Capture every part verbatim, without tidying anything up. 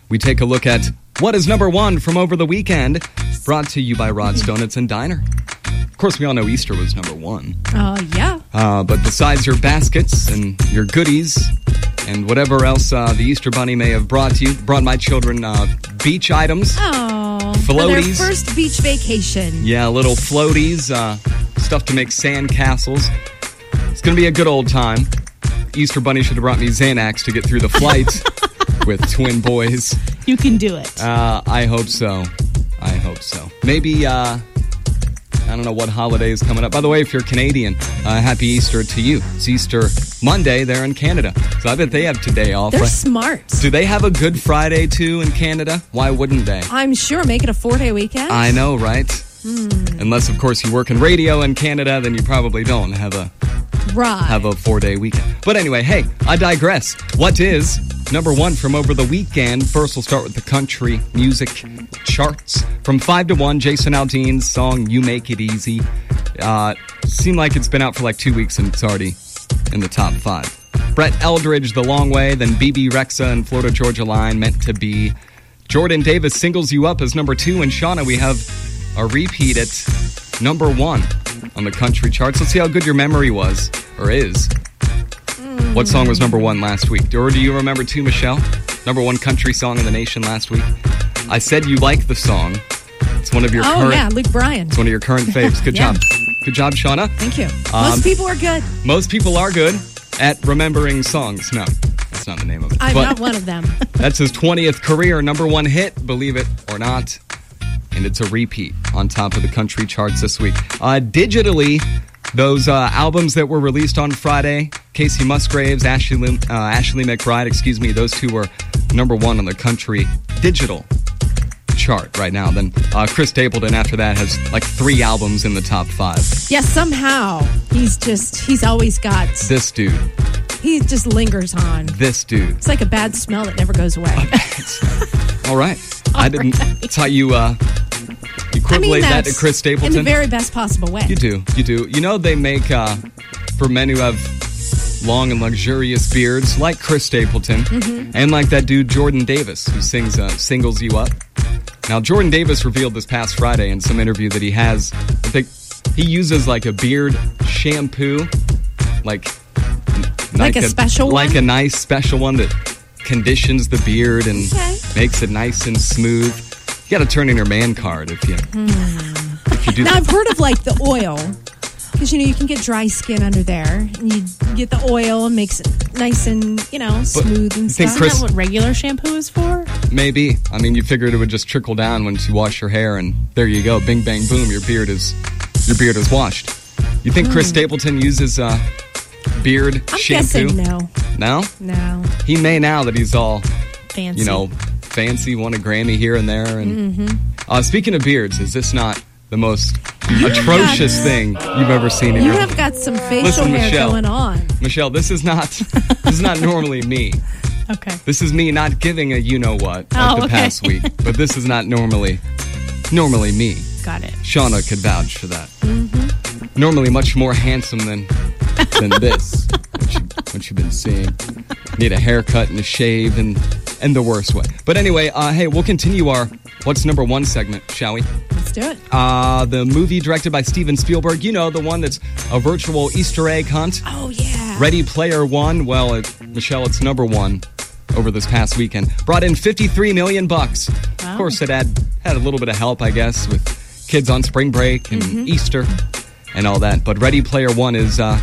we take a look at what is number one from over the weekend, brought to you by Rod's Donuts and Diner. Of course, we all know Easter was number one. Oh, uh, yeah. Uh, but besides your baskets and your goodies and whatever else uh, the Easter Bunny may have brought to you, brought my children uh, beach items. Oh, floaties. For their first beach vacation. Yeah, little floaties, uh, stuff to make sand castles. It's going to be a good old time. Easter Bunny should have brought me Xanax to get through the flight with twin boys. You can do it. Uh, I hope so. I hope so. Maybe, uh, I don't know what holiday is coming up. By the way, if you're Canadian, uh, happy Easter to you. It's Easter Monday there in Canada. So I bet they have today off. They're right? smart. Do they have a Good Friday, too, in Canada? Why wouldn't they? I'm sure. Make it a four-day weekend. I know, right? Hmm. Unless, of course, you work in radio in Canada, then you probably don't have a right. have a four-day weekend. But anyway, hey, I digress. What is number one from over the weekend? First, we'll start with the country music charts. From five to one, Jason Aldean's song, You Make It Easy. Uh, seemed like it's been out for like two weeks and it's already in the top five. Brett Eldridge, The Long Way. Then B B Rexa and Florida Georgia Line, Meant to Be. Jordan Davis, Singles You Up as number two. And Shauna, we have a repeat at number one on the country charts. Let's see how good your memory was, or is. Mm. What song was number one last week? Or do you remember too, Michelle? Number one country song in the nation last week. I said you like the song. It's one of your oh, current... Oh, yeah, Luke Bryan. It's one of your current faves. Good yeah. job. Good job, Shauna. Thank you. Um, most people are good. Most people are good at remembering songs. No, that's not the name of it. I'm but not one of them. That's his twentieth career number one hit, believe it or not. And it's a repeat on top of the country charts this week. Uh, digitally, those uh, albums that were released on Friday, Casey Musgraves, Ashley, uh, Ashley McBride, excuse me, those two were number one on the country digital chart right now. Then uh, Chris Stapleton after that has like three albums in the top five. Yeah, somehow he's just, he's always got... This dude. He just lingers on. This dude. It's like a bad smell that never goes away. All right. All I didn't... right. That's how you... Uh, Equivalate I mean, that to Chris Stapleton. In the very best possible way. You do, you do. You know they make, uh, for men who have long and luxurious beards, like Chris Stapleton, mm-hmm. and like that dude Jordan Davis, who sings uh, Singles You Up. Now, Jordan Davis revealed this past Friday in some interview that he has, I think, he uses like a beard shampoo, like... Like, like a, a special like one? Like a nice special one that conditions the beard and okay. makes it nice and smooth. You got to turn in your man card if you, mm. if you do Now, that. I've heard of, like, the oil. Because, you know, you can get dry skin under there. And you get the oil and makes it nice and, you know, smooth but and stuff. Isn't that what regular shampoo is for? Maybe. I mean, you figured it would just trickle down once you wash your hair, and there you go. Bing, bang, boom, your beard is your beard is washed. You think mm. Chris Stapleton uses uh, beard I'm shampoo? I'm guessing no. No? No. He may now that he's all, fancy. you know... fancy, won a Grammy here and there. And mm-hmm. uh, speaking of beards, is this not the most atrocious got, thing you've ever seen in you your life? You have got some facial Listen, hair Michelle, going on. Michelle, this is not this is not normally me. Okay. This is me not giving a you know what like oh, the okay. past week. But this is not normally normally me. Got it. Shauna could vouch for that. Mm-hmm. Normally much more handsome than than this. What, you, what you've been seeing. Need a haircut and a shave and and the worst way. But anyway, uh, hey, we'll continue our What's Number One segment, shall we? Let's do it. Uh, the movie directed by Steven Spielberg, you know, the one that's a virtual Easter egg hunt. Oh, yeah. Ready Player One. Well, it, Michelle, it's number one over this past weekend. Brought in fifty-three million bucks. Wow. Of course, it had, had a little bit of help, I guess, with kids on spring break and mm-hmm. Easter and all that. But Ready Player One is... Uh,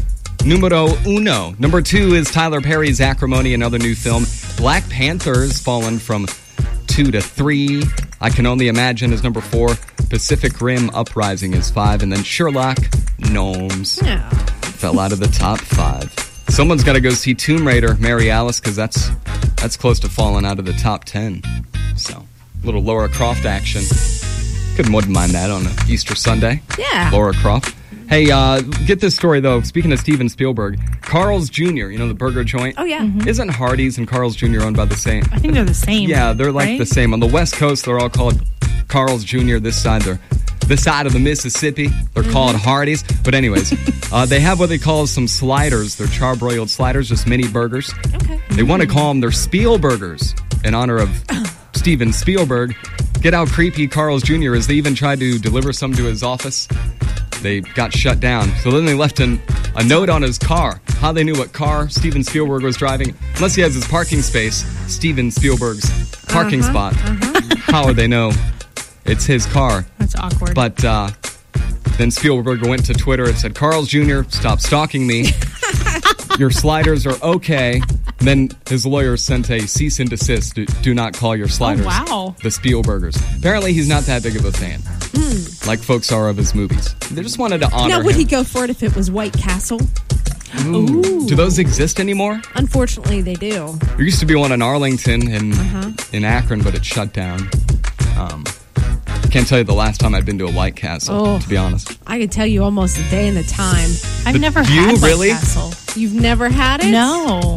Numero uno. Number two is Tyler Perry's Acrimony, another new film. Black Panther's fallen from two to three. I Can Only Imagine is number four. Pacific Rim Uprising is five. And then Sherlock Gnomes no. fell out of the top five. Someone's got to go see Tomb Raider, Mary Alice, because that's, that's close to falling out of the top ten. So, a little Laura Croft action. Couldn't mind that on an Easter Sunday. Yeah. Laura Croft. Hey, uh, get this story, though. Speaking of Steven Spielberg, Carl's Junior, you know, the burger joint? Oh, yeah. Mm-hmm. Isn't Hardee's and Carl's Junior owned by the same? I think they're the same. Yeah, they're like right? the same. On the West Coast, they're all called Carl's Junior This side, they're this side of the Mississippi. They're mm-hmm. called Hardee's. But anyways, uh, they have what they call some sliders. They're charbroiled sliders, just mini burgers. Okay. They mm-hmm. want to call them their Spielburgers. in honor of Steven Spielberg. Get how creepy Carl's Junior is. They even tried to deliver some to his office. They got shut down. So then they left an, a note on his car. How they knew what car Steven Spielberg was driving. Unless he has his parking space, Steven Spielberg's parking Uh-huh, spot. uh-huh. How would they know it's his car? That's awkward. But uh, then Spielberg went to Twitter and said, Carl's Junior, stop stalking me. Your sliders are okay. And then his lawyer sent a cease and desist. Do, do not call your sliders Oh, wow. the Spielbergers. Apparently, he's not that big of a fan, like folks are of his movies. They just wanted to honor Now, him. would he go for it if it was White Castle? Ooh. Do those exist anymore? Unfortunately, they do. There used to be one in Arlington and Uh-huh. in Akron, but it shut down. Um, can't tell you the last time I've been to a White Castle, Oh. to be honest. I could tell you almost the day and the time. I've But never you had White really? Castle. You've never had it? No.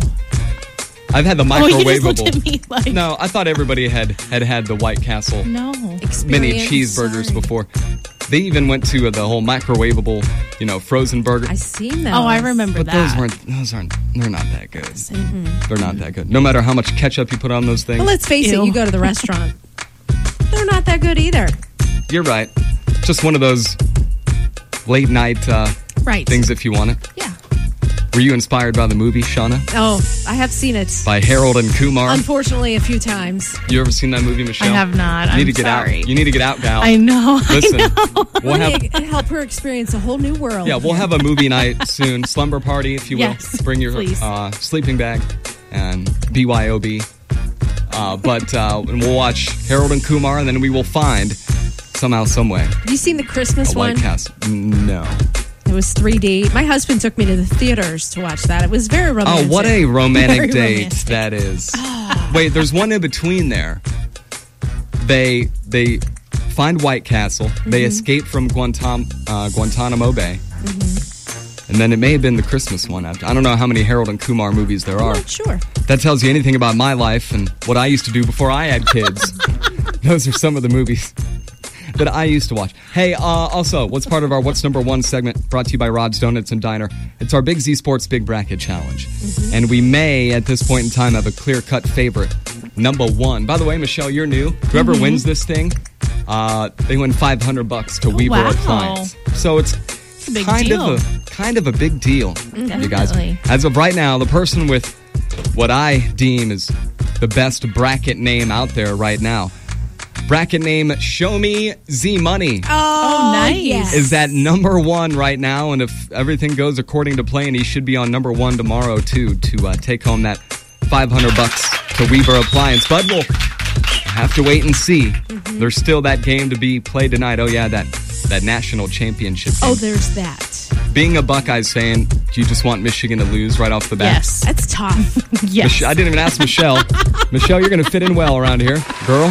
I've had the Oh, you just microwavable. looked at me like... No, I thought everybody had had, had the White Castle No. mini Experience. cheeseburgers Sorry. before. They even went to the whole microwavable, you know, frozen burger. I seen those. Oh, I remember But that. those weren't, those aren't, they're not that good. They're not that good. No matter how much ketchup you put on those things. Well, let's face Ew. it, you go to the restaurant. They're not that good either. You're right. Just one of those late night uh, Right. things if you want it. Yeah. Were you inspired by the movie, Shauna? Oh, I have seen it. By Harold and Kumar? Unfortunately, a few times. You ever seen that movie, Michelle? I have not. You need I'm to get sorry. out. You need to get out, gal. I know. Listen, I know. we'll have It help her experience a whole new world. yeah, we'll have a movie night soon, slumber party, if you will. Yes, Bring your please. uh, sleeping bag and B Y O B. Uh, but uh, and we'll watch Harold and Kumar, and then we will find somehow, some way Have you seen the Christmas a one? White Castle. No. It was three D. My husband took me to the theaters to watch that. It was very Oh, romantic. what a romantic Very date romantic. that is. Wait, there's one in between there. They they find White Castle. They Mm-hmm. escape from Guantam- uh, Guantanamo Bay. Mm-hmm. And then it may have been the Christmas one after. I don't know how many Harold and Kumar movies there I'm are. not sure. That tells you anything about my life and what I used to do before I had kids. Those are some of the movies that I used to watch. Hey, uh, also, what's part of our What's Number One segment brought to you by Rod's Donuts and Diner? It's our Big Z Sports Big Bracket Challenge. And we may, at this point in time, have a clear-cut favorite. Number one. By the way, Michelle, you're new. Whoever wins this thing, uh, they win five hundred bucks to Weaver wow. Appliance. So it's a big kind deal. of a kind of a big deal, you guys. Definitely. As of right now, the person with what I deem is the best bracket name out there right now, bracket name Show Me Z Money, Oh, nice. yes. is at number one right now. And if everything goes according to plan, he should be on number one tomorrow too to uh, take home that five hundred bucks to Weaver Appliance. But we'll have to wait and see. Mm-hmm. There's still that game to be played tonight. Oh yeah, that that national championship game. Oh, there's that. Being a Buckeyes fan, do you just want Michigan to lose right off the bat? Yes. That's tough. Yes. Mich- I didn't even ask Michelle. Michelle, you're going to fit in well around here, girl.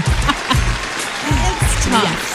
It's tough.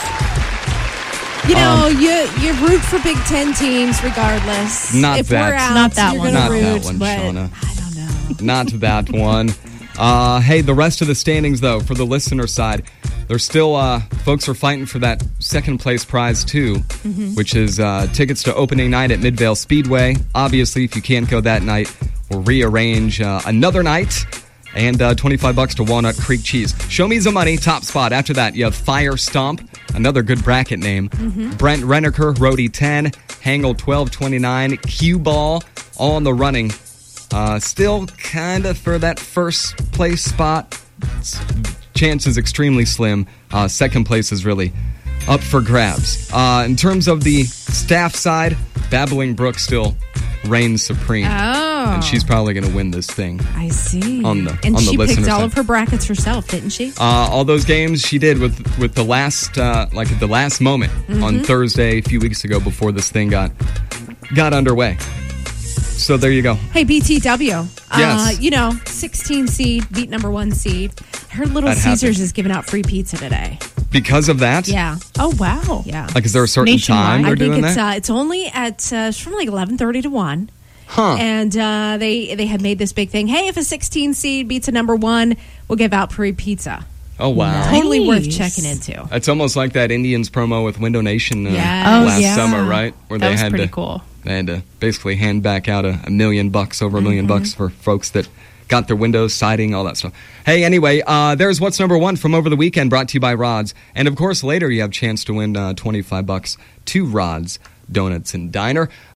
You know, Um, you you root for Big Ten teams regardless. Not if that. we're out, Not that you're one. gonna Not root, that one, but Shauna. I don't know. Not that one. Uh, hey, the rest of the standings, though, for the listener side, there's still, uh, folks are fighting for that second place prize, too, Mm-hmm. which is uh, tickets to opening night at Midvale Speedway. Obviously, if you can't go that night, we'll rearrange uh, another night. And uh, twenty-five bucks to Walnut Creek Cheese. Show Me Some Money, top spot. After that, you have Fire Stomp, another good bracket name. Brent Renneker, Rody ten, Hangle twelve twenty-nine, Cue Ball, all in the running. Uh, still kind of for that first place spot. It's- chance is extremely slim. Uh, second place is really up for grabs. Uh, in terms of the staff side, Babbling Brook still reigns supreme. Oh, And she's probably going to win this thing. I see. on the- and on the she picked listener all side. of her brackets herself, didn't she? Uh, all those games she did with with the last uh, like at the last moment Mm-hmm. on Thursday a few weeks ago before this thing got got underway. So there you go. Hey, B T W. Uh, Yes. you know, sixteen seed beat number one seed. Her Little That Caesars happened. is giving out free pizza today. Because of that, Yeah, Oh, wow. yeah. like is there a certain Nationwide. time I they're think doing it's that? uh, it's only at uh, it's from like eleven thirty to one. Huh? And uh, they they had made this big thing. Hey, if a sixteen seed beats a number one, we'll give out free pizza. Oh wow. Totally worth Nice. checking into. It's almost like that Indians promo with Window Nation uh, Yes. Oh, last yeah. summer, right? Where That they was had pretty to cool. they had to basically hand back out a, a million bucks, over a 1000000 Mm-hmm. bucks for folks that got their windows, siding, all that stuff. Hey, anyway, uh, there's what's number one from over the weekend, brought to you by Rods. And, of course, later you have a chance to win uh, twenty-five bucks to Rods Donuts and Diner.